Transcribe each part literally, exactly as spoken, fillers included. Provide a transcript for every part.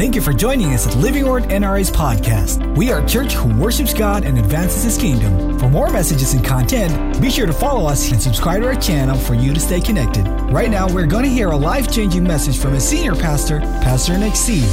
Thank you for joining us at Living Word N R A's podcast. We are a church who worships God and advances His kingdom. For more messages and content, be sure to follow us and subscribe to our channel for you to stay connected. Right now, we're going to hear a life-changing message from a senior pastor, Pastor Nick C.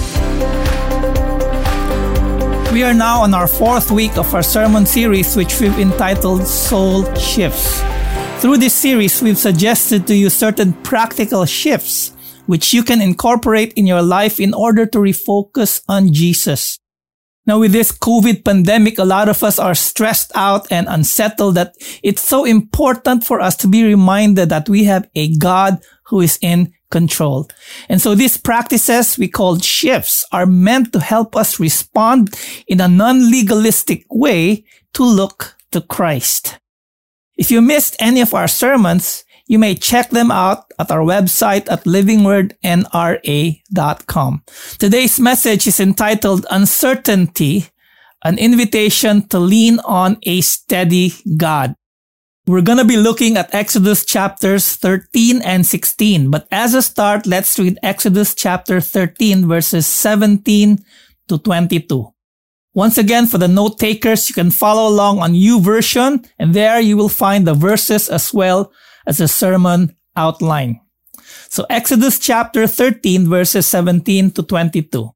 We are now on our fourth week of our sermon series, which we've entitled Soul Shifts. Through this series, we've suggested to you certain practical shifts which you can incorporate in your life in order to refocus on Jesus. Now, with this COVID pandemic, a lot of us are stressed out and unsettled that it's so important for us to be reminded that we have a God who is in control. And so these practices we call shifts are meant to help us respond in a non-legalistic way to look to Christ. If you missed any of our sermons, you may check them out at our website at living word n r a dot com. Today's message is entitled Uncertainty, an invitation to lean on a steady God. We're going to be looking at Exodus chapters thirteen and sixteen, but as a start, let's read Exodus chapter thirteen verses seventeen to twenty-two. Once again, for the note takers, you can follow along on YouVersion, and there you will find the verses as well as a sermon outline. So Exodus chapter thirteen verses seventeen to twenty-two.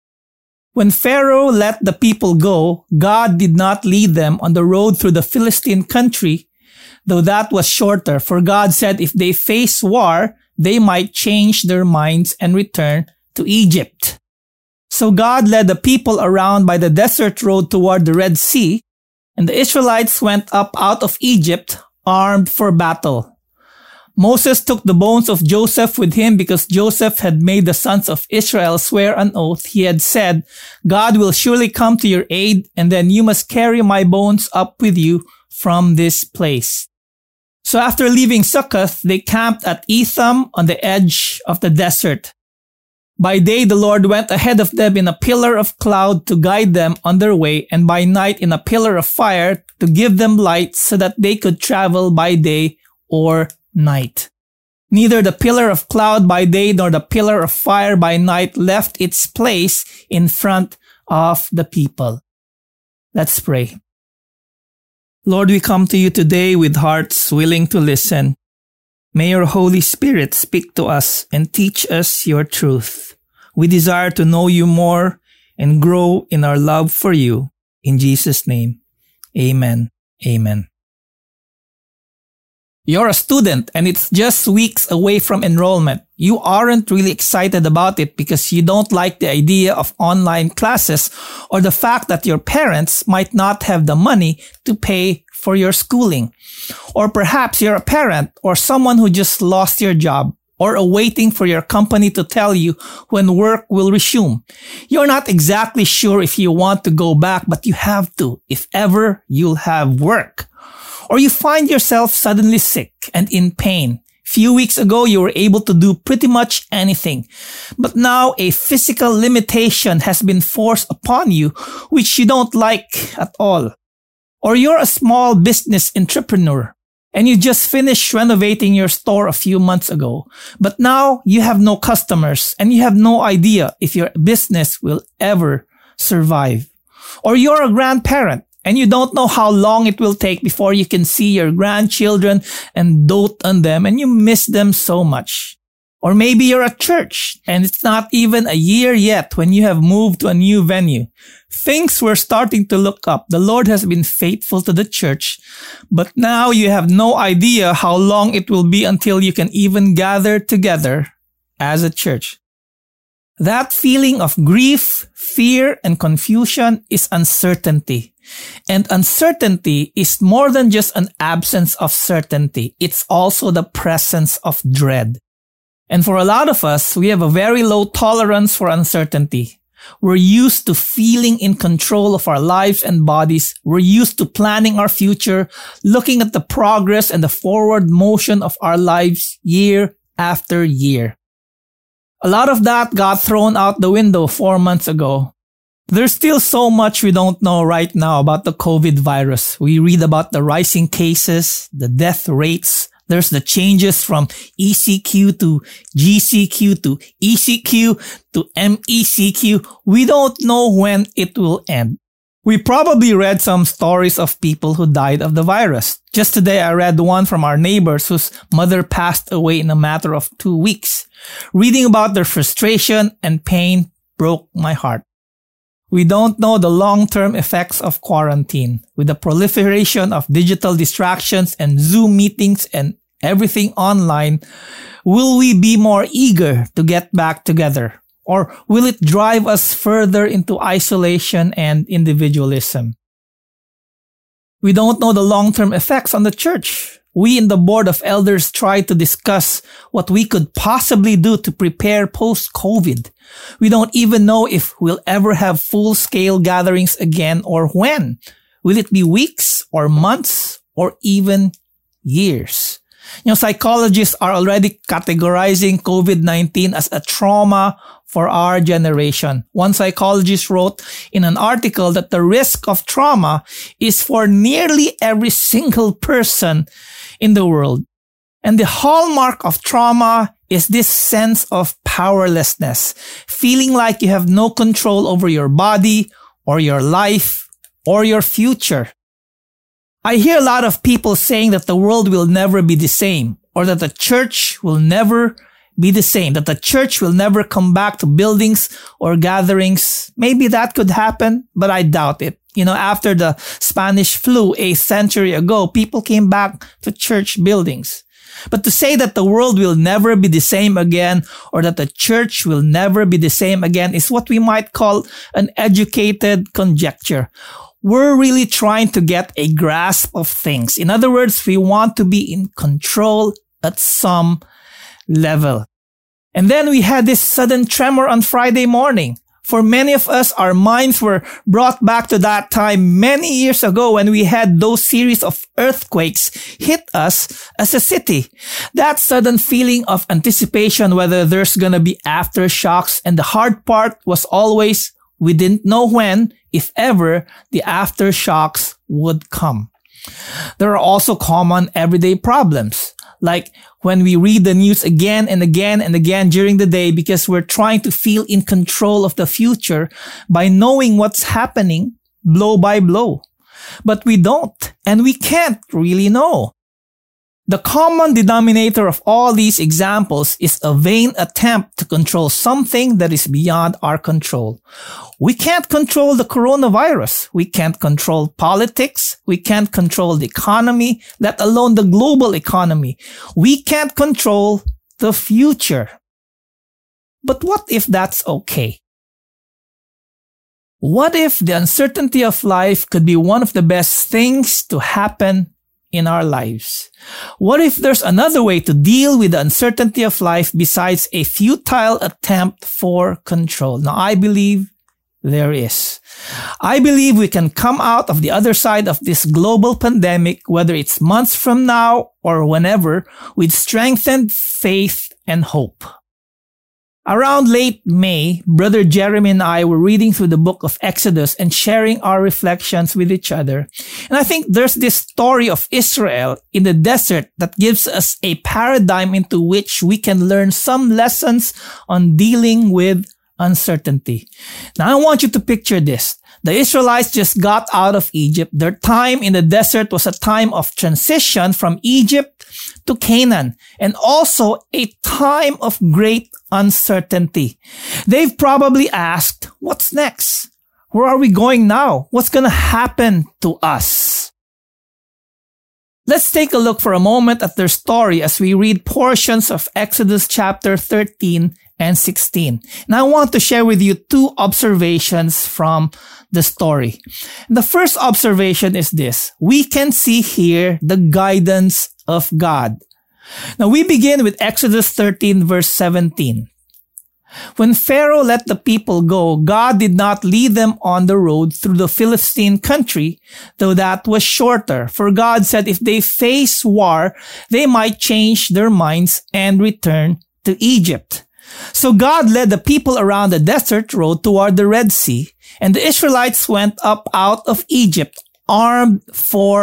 When Pharaoh let the people go, God did not lead them on the road through the Philistine country, though that was shorter, for God said if they face war, they might change their minds and return to Egypt. So God led the people around by the desert road toward the Red Sea, and the Israelites went up out of Egypt armed for battle. Moses took the bones of Joseph with him because Joseph had made the sons of Israel swear an oath. He had said, God will surely come to your aid, and then you must carry my bones up with you from this place. So after leaving Succoth, they camped at Etham on the edge of the desert. By day, the Lord went ahead of them in a pillar of cloud to guide them on their way, and by night in a pillar of fire to give them light so that they could travel by day or night. Neither the pillar of cloud by day nor the pillar of fire by night left its place in front of the people. Let's pray. Lord, we come to you today with hearts willing to listen. May your Holy Spirit speak to us and teach us your truth. We desire to know you more and grow in our love for you. In Jesus' name, amen. Amen. You're a student and it's just weeks away from enrollment. You aren't really excited about it because you don't like the idea of online classes or the fact that your parents might not have the money to pay for your schooling. Or perhaps you're a parent or someone who just lost your job or are waiting for your company to tell you when work will resume. You're not exactly sure if you want to go back, but you have to if ever you'll have work. Or you find yourself suddenly sick and in pain. Few weeks ago, you were able to do pretty much anything. But now a physical limitation has been forced upon you, which you don't like at all. Or you're a small business entrepreneur and you just finished renovating your store a few months ago. But now you have no customers and you have no idea if your business will ever survive. Or you're a grandparent and you don't know how long it will take before you can see your grandchildren and dote on them and you miss them so much. Or maybe you're a church and it's not even a year yet when you have moved to a new venue. Things were starting to look up. The Lord has been faithful to the church, but now you have no idea how long it will be until you can even gather together as a church. That feeling of grief, fear, and confusion is uncertainty. And uncertainty is more than just an absence of certainty. It's also the presence of dread. And for a lot of us, we have a very low tolerance for uncertainty. We're used to feeling in control of our lives and bodies. We're used to planning our future, looking at the progress and the forward motion of our lives year after year. A lot of that got thrown out the window four months ago. There's still so much we don't know right now about the COVID virus. We read about the rising cases, the death rates, There's the changes from E C Q to G C Q to E C Q to M E C Q. We don't know when it will end. We probably read some stories of people who died of the virus. Just today, I read one from our neighbors whose mother passed away in a matter of two weeks. Reading about their frustration and pain broke my heart. We don't know the long-term effects of quarantine. With the proliferation of digital distractions and Zoom meetings and everything online, will we be more eager to get back together? Or will it drive us further into isolation and individualism? We don't know the long-term effects on the church. We in the board of elders tried to discuss what we could possibly do to prepare post-COVID. We don't even know if we'll ever have full-scale gatherings again or when. Will it be weeks or months or even years? You know, psychologists are already categorizing COVID nineteen as a trauma for our generation. One psychologist wrote in an article that the risk of trauma is for nearly every single person in the world. And the hallmark of trauma is this sense of powerlessness, feeling like you have no control over your body or your life or your future. I hear a lot of people saying that the world will never be the same, or that the church will never be the same, that the church will never come back to buildings or gatherings. Maybe that could happen, but I doubt it. You know, after the Spanish flu a century ago, people came back to church buildings. But to say that the world will never be the same again, or that the church will never be the same again, is what we might call an educated conjecture. We're really trying to get a grasp of things. In other words, we want to be in control at some level. And then we had this sudden tremor on Friday morning. For many of us, our minds were brought back to that time many years ago when we had those series of earthquakes hit us as a city. That sudden feeling of anticipation, whether there's gonna be aftershocks, and the hard part was always we didn't know when, if ever, the aftershocks would come. There are also common everyday problems, like when we read the news again and again and again during the day because we're trying to feel in control of the future by knowing what's happening blow by blow. But we don't, and we can't really know. The common denominator of all these examples is a vain attempt to control something that is beyond our control. We can't control the coronavirus. We can't control politics. We can't control the economy, let alone the global economy. We can't control the future. But what if that's okay? What if the uncertainty of life could be one of the best things to happen in our lives? What if there's another way to deal with the uncertainty of life besides a futile attempt for control? Now, I believe there is. I believe we can come out of the other side of this global pandemic, whether it's months from now or whenever, with strengthened faith and hope. Around late May, Brother Jeremy and I were reading through the book of Exodus and sharing our reflections with each other. And I think there's this story of Israel in the desert that gives us a paradigm into which we can learn some lessons on dealing with uncertainty. Now I want you to picture this. The Israelites just got out of Egypt. Their time in the desert was a time of transition from Egypt to Canaan, and also a time of great uncertainty. They've probably asked, what's next? Where are we going now? What's going to happen to us? Let's take a look for a moment at their story as we read portions of Exodus chapter thirteen and sixteen. And I want to share with you two observations from the story. The first observation is this. We can see here the guidance of God. Now we begin with Exodus thirteen verse seventeen. When Pharaoh let the people go, God did not lead them on the road through the Philistine country, though that was shorter. For God said if they face war, they might change their minds and return to Egypt. So God led the people around the desert road toward the Red Sea, and the Israelites went up out of Egypt, armed for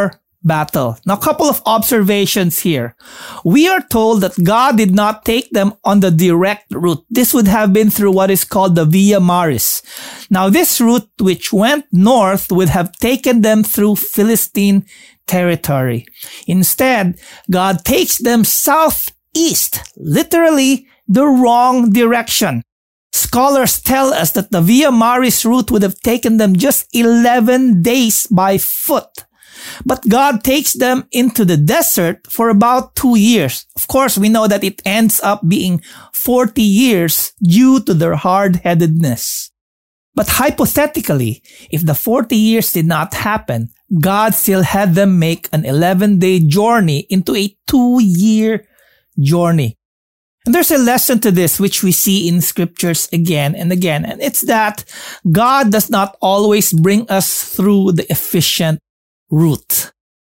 battle. Now, a couple of observations here. We are told that God did not take them on the direct route. This would have been through what is called the Via Maris. Now, this route, which went north, would have taken them through Philistine territory. Instead, God takes them southeast, literally the wrong direction. Scholars tell us that the Via Maris route would have taken them just eleven days by foot. But God takes them into the desert for about two years. Of course, we know that it ends up being forty years due to their hard-headedness. But hypothetically, if the forty years did not happen, God still had them make an eleven-day journey into a two-year journey. And there's a lesson to this which we see in scriptures again and again. And it's that God does not always bring us through the efficient route.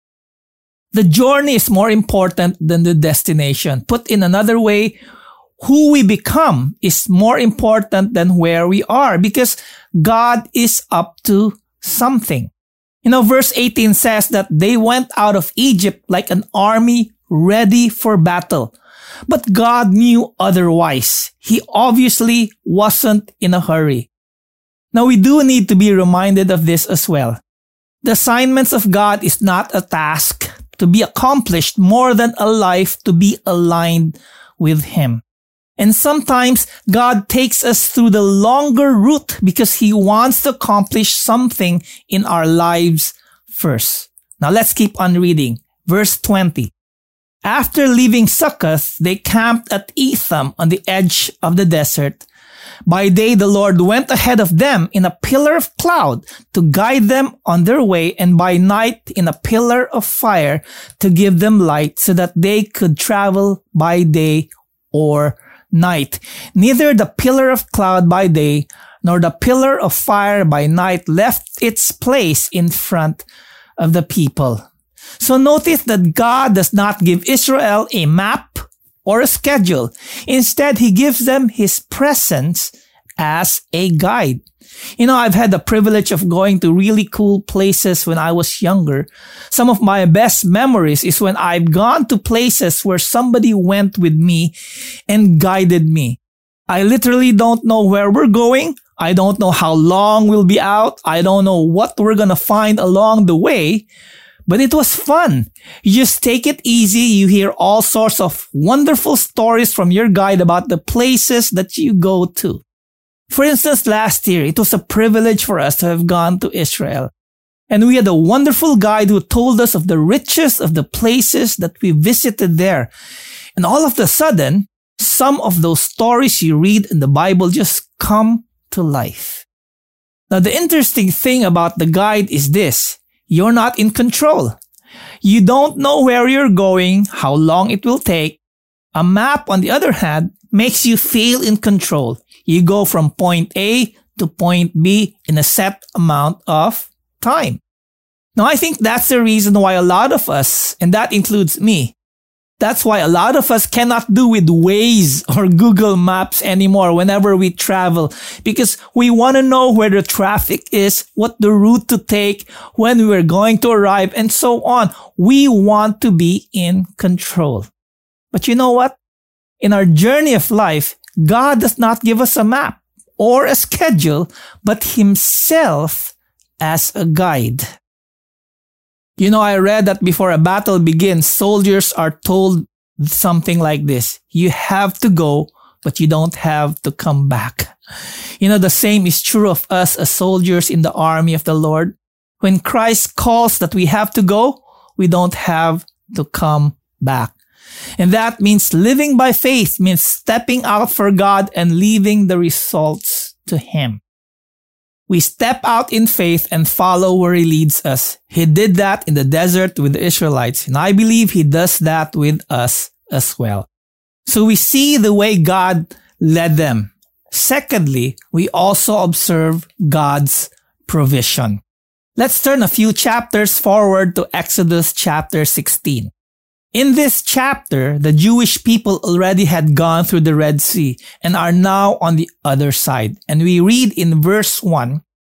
The journey is more important than the destination. Put in another way, who we become is more important than where we are, because God is up to something. You know, verse eighteen says that they went out of Egypt like an army ready for battle. But God knew otherwise. He obviously wasn't in a hurry. Now, we do need to be reminded of this as well. The assignments of God is not a task to be accomplished more than a life to be aligned with Him. And sometimes God takes us through the longer route because He wants to accomplish something in our lives first. Now let's keep on reading. Verse twenty. After leaving Succoth, they camped at Etham on the edge of the desert. By day, the Lord went ahead of them in a pillar of cloud to guide them on their way, and by night in a pillar of fire to give them light so that they could travel by day or night. Neither the pillar of cloud by day nor the pillar of fire by night left its place in front of the people. So notice that God does not give Israel a map or a schedule. Instead, He gives them His presence as a guide. You know, I've had the privilege of going to really cool places when I was younger. Some of my best memories is when I've gone to places where somebody went with me and guided me. I literally don't know where we're going. I don't know how long we'll be out. I don't know what we're gonna find along the way. But it was fun. You just take it easy. You hear all sorts of wonderful stories from your guide about the places that you go to. For instance, last year, it was a privilege for us to have gone to Israel. And we had a wonderful guide who told us of the riches of the places that we visited there. And all of a sudden, some of those stories you read in the Bible just come to life. Now, the interesting thing about the guide is this. You're not in control. You don't know where you're going, how long it will take. A map, on the other hand, makes you feel in control. You go from point A to point B in a set amount of time. Now, I think that's the reason why a lot of us, and that includes me, that's why a lot of us cannot do with Waze or Google Maps anymore whenever we travel, because we want to know where the traffic is, what the route to take, when we're going to arrive, and so on. We want to be in control. But you know what? In our journey of life, God does not give us a map or a schedule, but Himself as a guide. You know, I read that before a battle begins, soldiers are told something like this. You have to go, but you don't have to come back. You know, the same is true of us as soldiers in the army of the Lord. When Christ calls that we have to go, we don't have to come back. And that means living by faith, means stepping out for God and leaving the results to Him. We step out in faith and follow where He leads us. He did that in the desert with the Israelites, and I believe He does that with us as well. So we see the way God led them. Secondly, we also observe God's provision. Let's turn a few chapters forward to Exodus chapter sixteen. In this chapter, the Jewish people already had gone through the Red Sea and are now on the other side. And we read in verse one,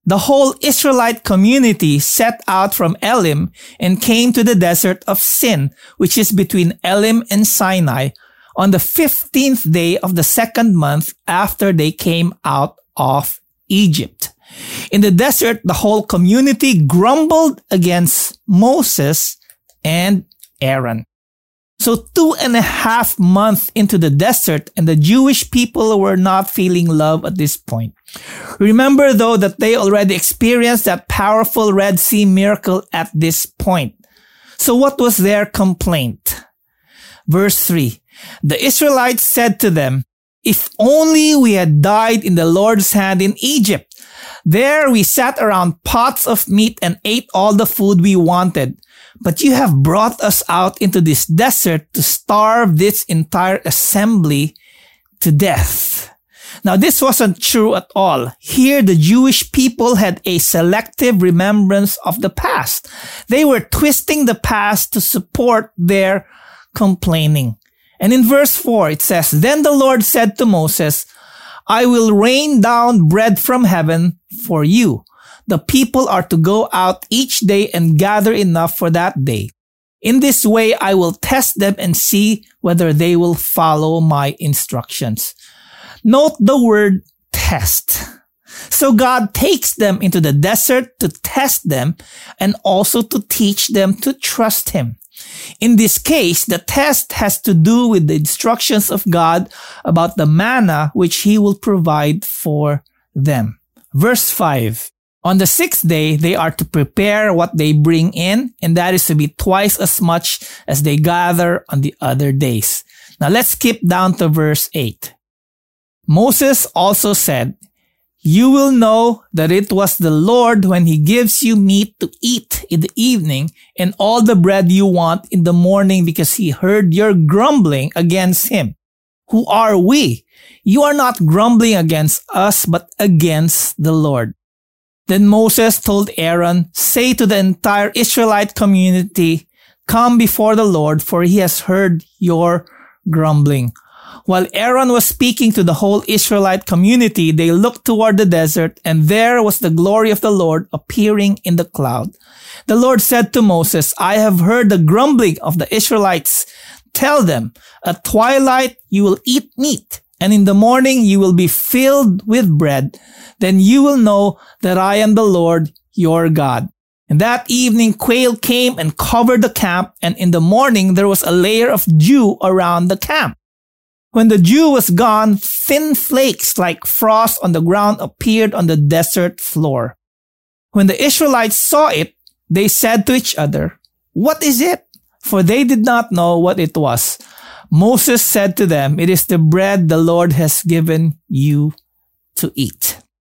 the whole Israelite community set out from Elim and came to the desert of Sin, which is between Elim and Sinai, on the fifteenth day of the second month after they came out of Egypt. In the desert, the whole community grumbled against Moses and Aaron. So two and a half months into the desert, and the Jewish people were not feeling love at this point. Remember though that they already experienced that powerful Red Sea miracle at this point. So what was their complaint? Verse three. The Israelites said to them, "If only we had died in the Lord's hand in Egypt. There we sat around pots of meat and ate all the food we wanted. But you have brought us out into this desert to starve this entire assembly to death." Now, this wasn't true at all. Here, the Jewish people had a selective remembrance of the past. They were twisting the past to support their complaining. And in verse four, it says, "Then the Lord said to Moses, I will rain down bread from heaven for you. The people are to go out each day and gather enough for that day. In this way, I will test them and see whether they will follow my instructions." Note the word test. So God takes them into the desert to test them and also to teach them to trust Him. In this case, the test has to do with the instructions of God about the manna which He will provide for them. Verse five. On the sixth day, they are to prepare what they bring in, and that is to be twice as much as they gather on the other days. Now let's skip down to verse eight. Moses also said, "You will know that it was the Lord when He gives you meat to eat in the evening and all the bread you want in the morning, because He heard your grumbling against Him. Who are we? You are not grumbling against us, but against the Lord." Then Moses told Aaron, "Say to the entire Israelite community, 'Come before the Lord, for He has heard your grumbling.'" While Aaron was speaking to the whole Israelite community, they looked toward the desert, and there was the glory of the Lord appearing in the cloud. The Lord said to Moses, "I have heard the grumbling of the Israelites. Tell them, at twilight you will eat meat, and in the morning you will be filled with bread. Then you will know that I am the Lord your God." And that evening quail came and covered the camp, and in the morning there was a layer of dew around the camp. When the dew was gone, thin flakes like frost on the ground appeared on the desert floor. When the Israelites saw it, they said to each other, "What is it?" For they did not know what it was. Moses said to them, "It is the bread the Lord has given you to eat."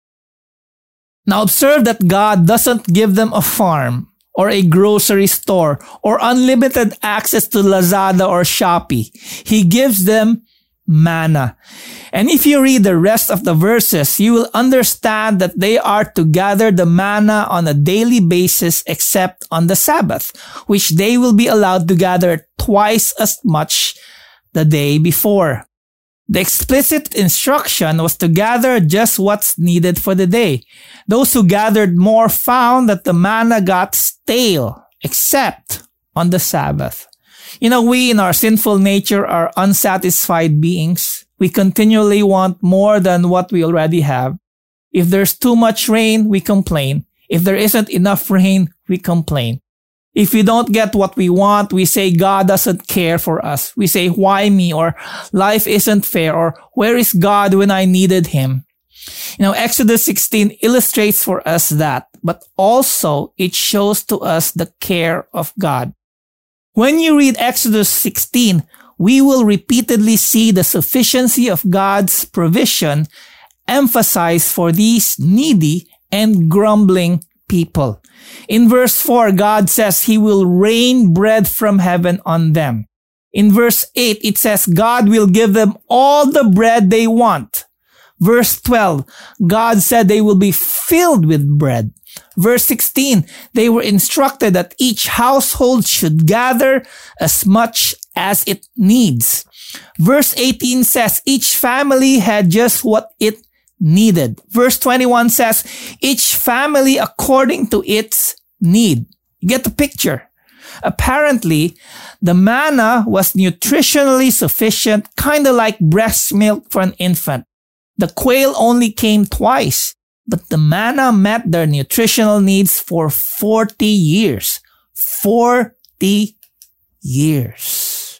Now observe that God doesn't give them a farm or a grocery store or unlimited access to Lazada or Shopee. He gives them manna. And if you read the rest of the verses, you will understand that they are to gather the manna on a daily basis except on the Sabbath, which they will be allowed to gather twice as much the day before. The explicit instruction was to gather just what's needed for the day. Those who gathered more found that the manna got stale, except on the Sabbath. You know, we in our sinful nature are unsatisfied beings. We continually want more than what we already have. If there's too much rain, we complain. If there isn't enough rain, we complain. If we don't get what we want, we say God doesn't care for us. We say, "Why me?" or "Life isn't fair," or "Where is God when I needed Him?" You know, Exodus sixteen illustrates for us that, but also it shows to us the care of God. When you read Exodus sixteen, we will repeatedly see the sufficiency of God's provision emphasized for these needy and grumbling people. In verse four, God says He will rain bread from heaven on them. In verse eight, it says God will give them all the bread they want. Verse twelve, God said they will be filled with bread. Verse sixteen, they were instructed that each household should gather as much as it needs. Verse eighteen says each family had just what it needed. Verse twenty-one says, each family according to its need. You get the picture. Apparently, the manna was nutritionally sufficient, kind of like breast milk for an infant. The quail only came twice, but the manna met their nutritional needs for forty years. forty years.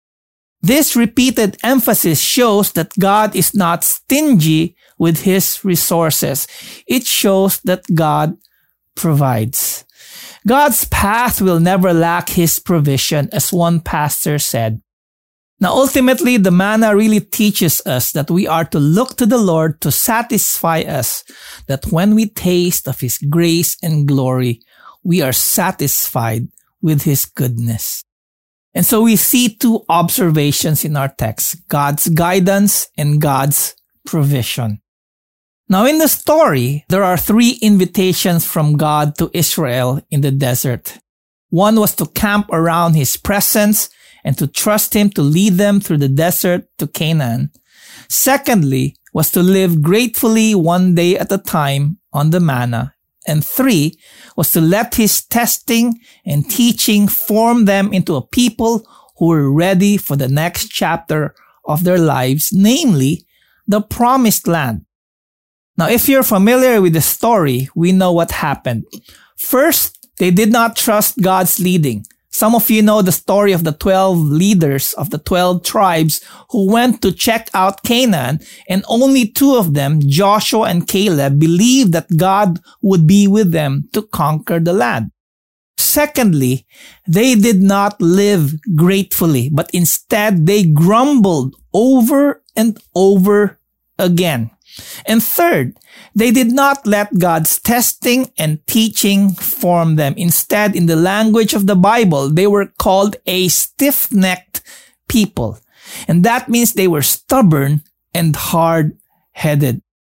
This repeated emphasis shows that God is not stingy with His resources. It shows that God provides. God's path will never lack His provision, as one pastor said. Now, ultimately, the manna really teaches us that we are to look to the Lord to satisfy us, that when we taste of His grace and glory, we are satisfied with His goodness. And so we see two observations in our text, God's guidance and God's provision. Now, in the story, there are three invitations from God to Israel in the desert. One was to camp around His presence and to trust Him to lead them through the desert to Canaan. Secondly, was to live gratefully one day at a time on the manna. And three, was to let His testing and teaching form them into a people who were ready for the next chapter of their lives, namely the promised land. Now, if you're familiar with the story, we know what happened. First, they did not trust God's leading. Some of you know the story of the twelve leaders of the twelve tribes who went to check out Canaan, and only two of them, Joshua and Caleb, believed that God would be with them to conquer the land. Secondly, they did not live gratefully, but instead they grumbled over and over again. And third, they did not let God's testing and teaching form them. Instead, in the language of the Bible, they were called a stiff-necked people. And that means they were stubborn and hard-headed.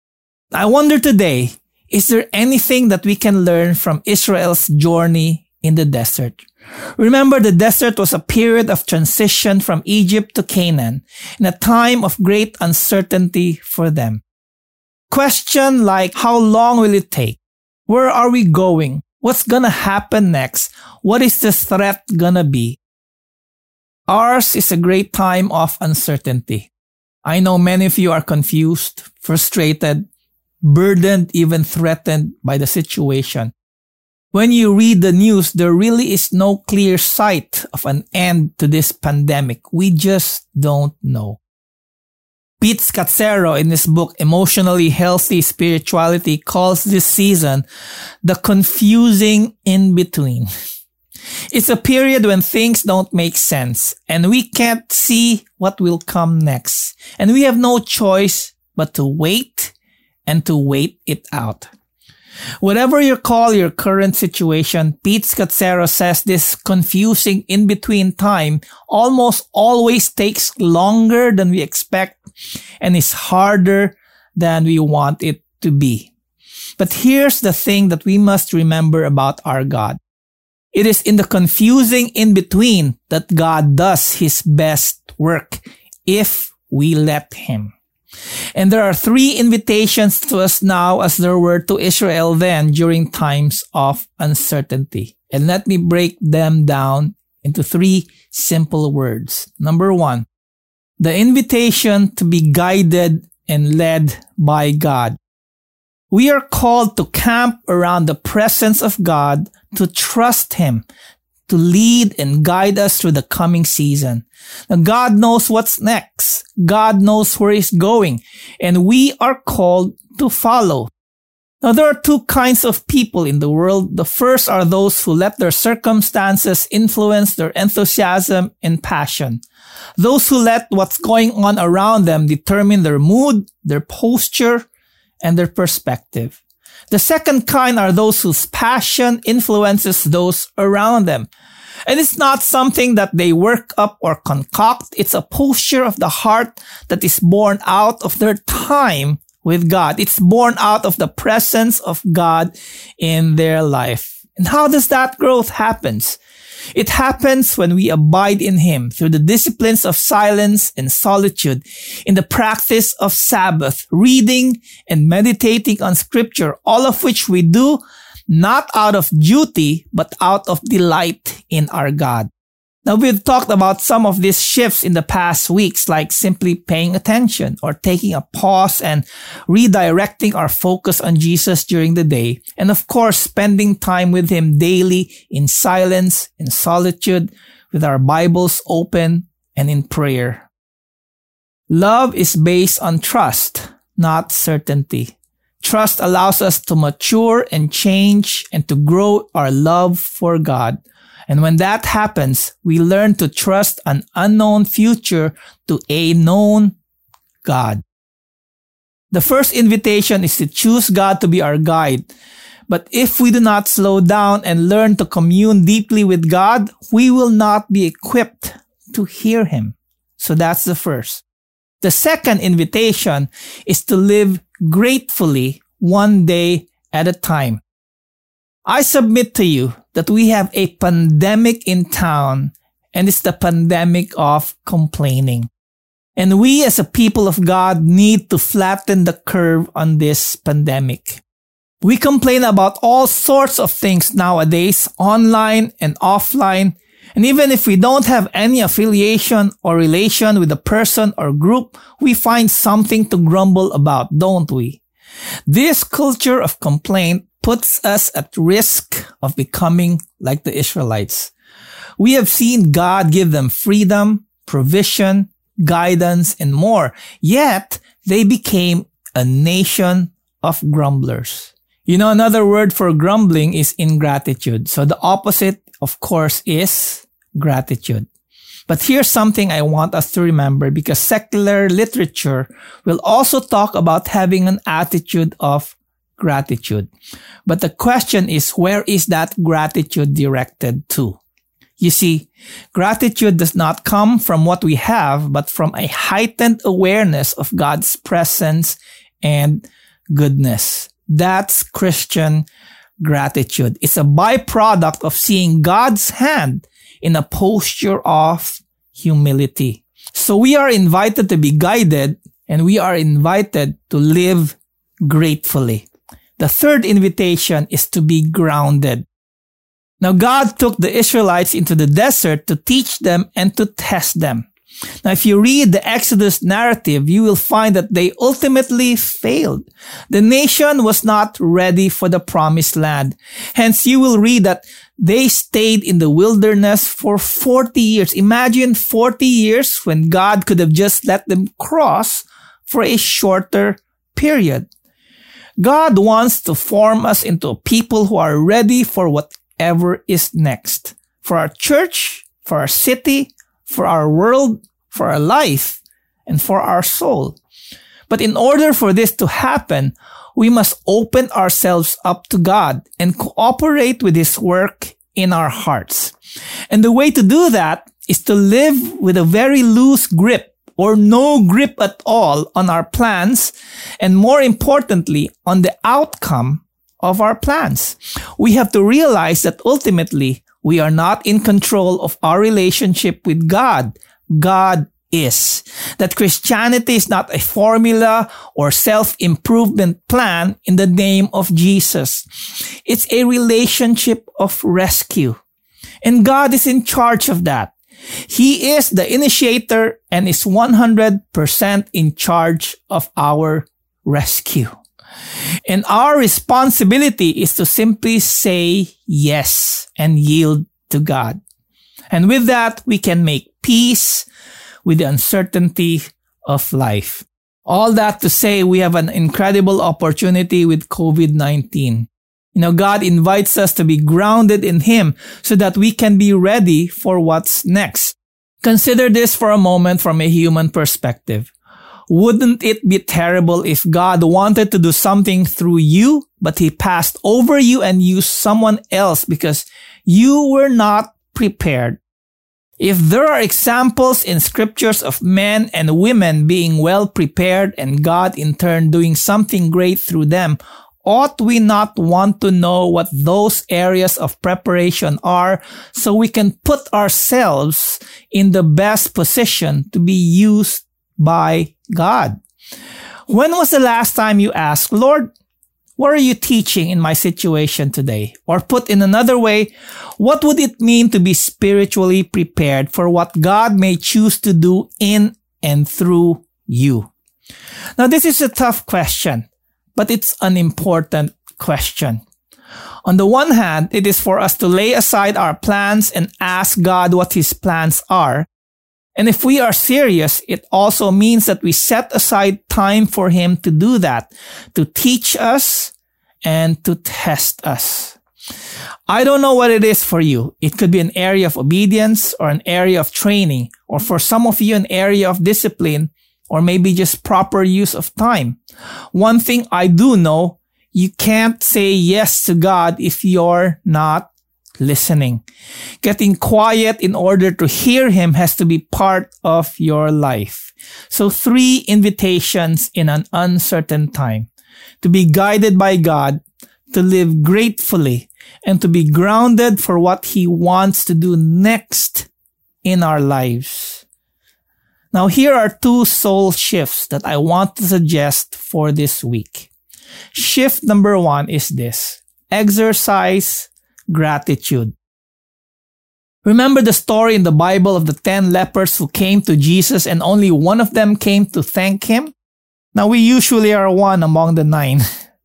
I wonder today, is there anything that we can learn from Israel's journey in the desert? Remember, the desert was a period of transition from Egypt to Canaan, in a time of great uncertainty for them. Question like, how long will it take? Where are we going? What's gonna happen next? What is the threat gonna be? Ours is a great time of uncertainty. I know many of you are confused, frustrated, burdened, even threatened by the situation. When you read the news, there really is no clear sight of an end to this pandemic. We just don't know. Pete Scazzero, in his book, Emotionally Healthy Spirituality, calls this season the confusing in-between. It's a period when things don't make sense and we can't see what will come next. And we have no choice but to wait and to wait it out. Whatever you call your current situation, Pete Scazzero says this confusing in-between time almost always takes longer than we expect and is harder than we want it to be. But here's the thing that we must remember about our God. It is in the confusing in-between that God does His best work if we let Him. And there are three invitations to us now as there were to Israel then during times of uncertainty. And let me break them down into three simple words. Number one, the invitation to be guided and led by God. We are called to camp around the presence of God, to trust Him, to lead and guide us through the coming season. Now, God knows what's next. God knows where He's going, and we are called to follow. Now, there are two kinds of people in the world. The first are those who let their circumstances influence their enthusiasm and passion. Those who let what's going on around them determine their mood, their posture, and their perspective. The second kind are those whose passion influences those around them. And it's not something that they work up or concoct. It's a posture of the heart that is born out of their time with God. It's born out of the presence of God in their life. And how does that growth happen? It happens when we abide in Him through the disciplines of silence and solitude, in the practice of Sabbath, reading and meditating on Scripture, all of which we do not out of duty, but out of delight in our God. Now, we've talked about some of these shifts in the past weeks, like simply paying attention or taking a pause and redirecting our focus on Jesus during the day. And of course, spending time with Him daily in silence, in solitude, with our Bibles open and in prayer. Love is based on trust, not certainty. Trust allows us to mature and change and to grow our love for God. And when that happens, we learn to trust an unknown future to a known God. The first invitation is to choose God to be our guide. But if we do not slow down and learn to commune deeply with God, we will not be equipped to hear Him. So that's the first. The second invitation is to live gratefully one day at a time. I submit to you that we have a pandemic in town, and it's the pandemic of complaining. And we as a people of God need to flatten the curve on this pandemic. We complain about all sorts of things nowadays, online and offline. And even if we don't have any affiliation or relation with a person or group, we find something to grumble about, don't we? This culture of complaint puts us at risk of becoming like the Israelites. We have seen God give them freedom, provision, guidance, and more. Yet, they became a nation of grumblers. You know, another word for grumbling is ingratitude. So the opposite, of course, is gratitude. But here's something I want us to remember, because secular literature will also talk about having an attitude of gratitude. But the question is, where is that gratitude directed to? You see, gratitude does not come from what we have, but from a heightened awareness of God's presence and goodness. That's Christian gratitude. It's a byproduct of seeing God's hand in a posture of humility. So we are invited to be guided, and we are invited to live gratefully. The third invitation is to be grounded. Now, God took the Israelites into the desert to teach them and to test them. Now, if you read the Exodus narrative, you will find that they ultimately failed. The nation was not ready for the promised land. Hence, you will read that they stayed in the wilderness for forty years. Imagine forty years when God could have just let them cross for a shorter period. God wants to form us into a people who are ready for whatever is next. For our church, for our city, for our world, for our life, and for our soul. But in order for this to happen, we must open ourselves up to God and cooperate with His work in our hearts. And the way to do that is to live with a very loose grip or no grip at all on our plans, and more importantly, on the outcome of our plans. We have to realize that ultimately, we are not in control of our relationship with God. God is. That Christianity is not a formula or self-improvement plan in the name of Jesus. It's a relationship of rescue. And God is in charge of that. He is the initiator and is one hundred percent in charge of our rescue. And our responsibility is to simply say yes and yield to God. And with that, we can make peace with the uncertainty of life. All that to say, we have an incredible opportunity with covid nineteen. You know, God invites us to be grounded in Him so that we can be ready for what's next. Consider this for a moment from a human perspective. Wouldn't it be terrible if God wanted to do something through you, but He passed over you and used someone else because you were not prepared? If there are examples in scriptures of men and women being well prepared and God in turn doing something great through them, ought we not want to know what those areas of preparation are so we can put ourselves in the best position to be used by God? When was the last time you asked, Lord, what are you teaching in my situation today? Or put in another way, what would it mean to be spiritually prepared for what God may choose to do in and through you? Now, this is a tough question, but it's an important question. On the one hand, it is for us to lay aside our plans and ask God what His plans are. And if we are serious, it also means that we set aside time for Him to do that, to teach us and to test us. I don't know what it is for you. It could be an area of obedience or an area of training, or for some of you, an area of discipline, or maybe just proper use of time. One thing I do know, you can't say yes to God if you're not listening. Getting quiet in order to hear Him has to be part of your life. So three invitations in an uncertain time: to be guided by God, to live gratefully, and to be grounded for what He wants to do next in our lives. Now, here are two soul shifts that I want to suggest for this week. Shift number one is this: exercise gratitude. Remember the story in the Bible of the ten lepers who came to Jesus and only one of them came to thank Him? Now, we usually are one among the nine.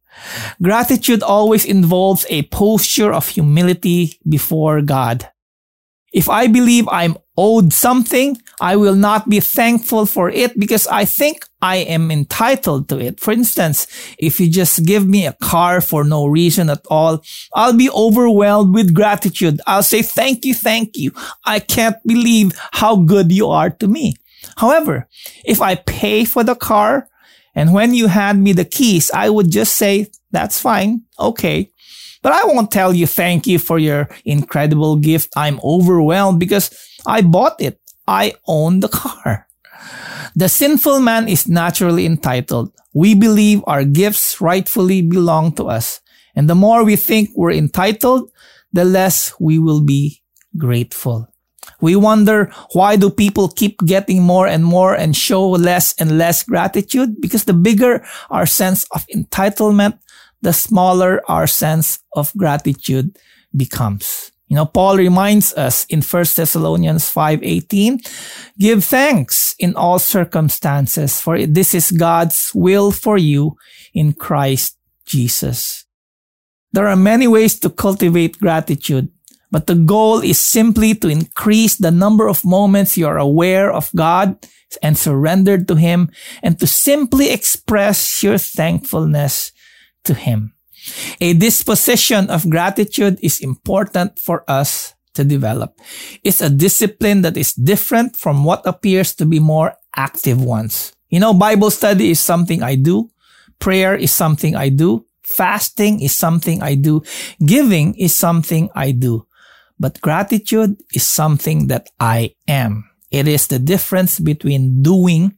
Gratitude always involves a posture of humility before God. If I believe I'm owed something, I will not be thankful for it because I think I am entitled to it. For instance, if you just give me a car for no reason at all, I'll be overwhelmed with gratitude. I'll say, thank you, thank you. I can't believe how good you are to me. However, if I pay for the car, and when you hand me the keys, I would just say, that's fine, okay. But I won't tell you thank you for your incredible gift. I'm overwhelmed because I bought it. I own the car. The sinful man is naturally entitled. We believe our gifts rightfully belong to us. And the more we think we're entitled, the less we will be grateful. We wonder, why do people keep getting more and more and show less and less gratitude? Because the bigger our sense of entitlement, the smaller our sense of gratitude becomes. You know, Paul reminds us in First Thessalonians five eighteen, give thanks in all circumstances, for this is God's will for you in Christ Jesus. There are many ways to cultivate gratitude, but the goal is simply to increase the number of moments you are aware of God and surrendered to Him, and to simply express your thankfulness to Him. A disposition of gratitude is important for us to develop. It's a discipline that is different from what appears to be more active ones. You know, Bible study is something I do. Prayer is something I do. Fasting is something I do. Giving is something I do. But gratitude is something that I am. It is the difference between doing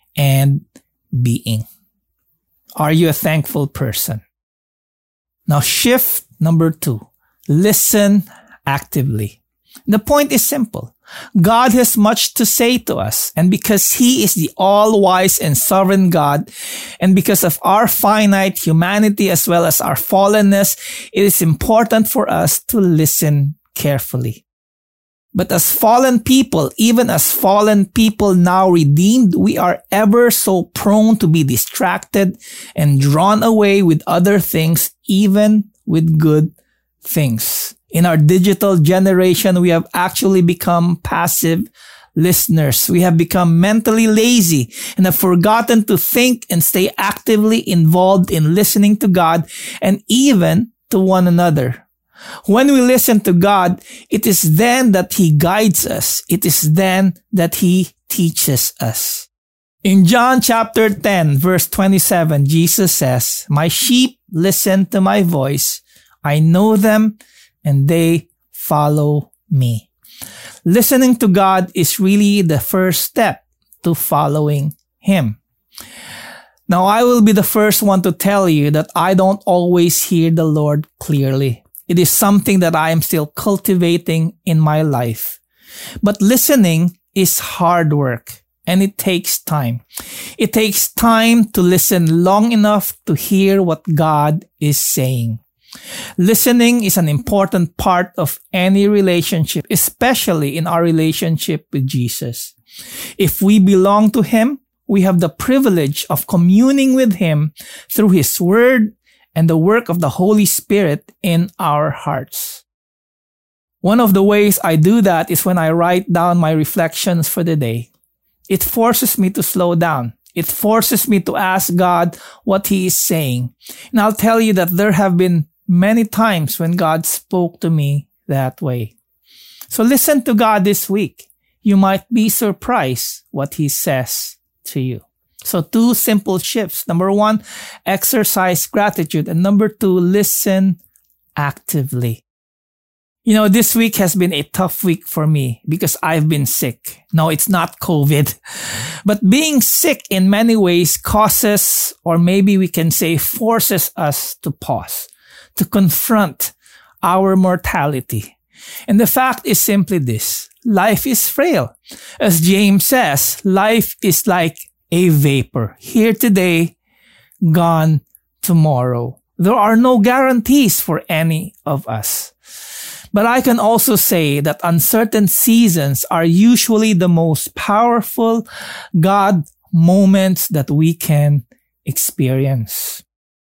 and being. Are you a thankful person? Now, shift number two. Listen actively. The point is simple. God has much to say to us, and because He is the all-wise and sovereign God, and because of our finite humanity as well as our fallenness, it is important for us to listen carefully. But as fallen people, even as fallen people now redeemed, we are ever so prone to be distracted and drawn away with other things, even with good things. In our digital generation, we have actually become passive listeners. We have become mentally lazy and have forgotten to think and stay actively involved in listening to God and even to one another. When we listen to God, it is then that He guides us. It is then that He teaches us. In John chapter ten, verse twenty-seven, Jesus says, my sheep listen to my voice. I know them and they follow me. Listening to God is really the first step to following Him. Now, I will be the first one to tell you that I don't always hear the Lord clearly. It is something that I am still cultivating in my life. But listening is hard work, and it takes time. It takes time to listen long enough to hear what God is saying. Listening is an important part of any relationship, especially in our relationship with Jesus. If we belong to Him, we have the privilege of communing with Him through His Word and the work of the Holy Spirit in our hearts. One of the ways I do that is when I write down my reflections for the day. It forces me to slow down. It forces me to ask God what He is saying. And I'll tell you that there have been many times when God spoke to me that way. So listen to God this week. You might be surprised what He says to you. So two simple shifts. Number one, exercise gratitude. And number two, listen actively. You know, this week has been a tough week for me because I've been sick. No, it's not COVID. But being sick in many ways causes, or maybe we can say forces us to pause, to confront our mortality. And the fact is simply this. Life is frail. As James says, life is like a vapor. Here today, gone tomorrow. There are no guarantees for any of us. But I can also say that uncertain seasons are usually the most powerful God moments that we can experience.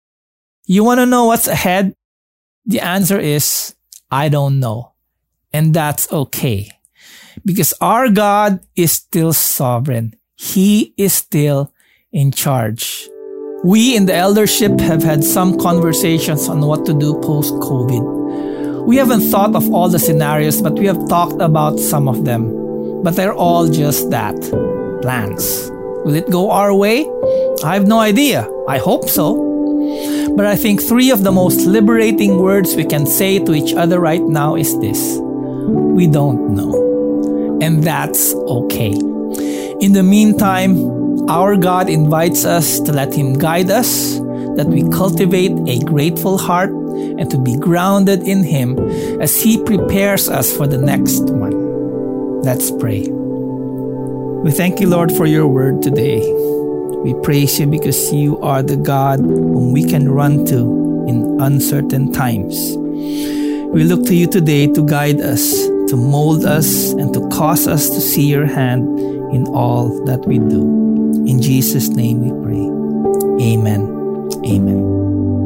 You want to know what's ahead? The answer is, I don't know. And that's okay. Because our God is still sovereign. He is still in charge. We in the eldership have had some conversations on what to do post-COVID. We haven't thought of all the scenarios, but we have talked about some of them. But they're all just that, plans. Will it go our way? I have no idea. I hope so. But I think three of the most liberating words we can say to each other right now is this: we don't know. And that's okay. In the meantime, our God invites us to let Him guide us, that we cultivate a grateful heart, and to be grounded in Him as He prepares us for the next one. Let's pray. We thank you, Lord, for your word today. We praise you because you are the God whom we can run to in uncertain times. We look to you today to guide us, to mold us, and to cause us to see your hand in all that we do. In Jesus' name we pray. Amen. Amen.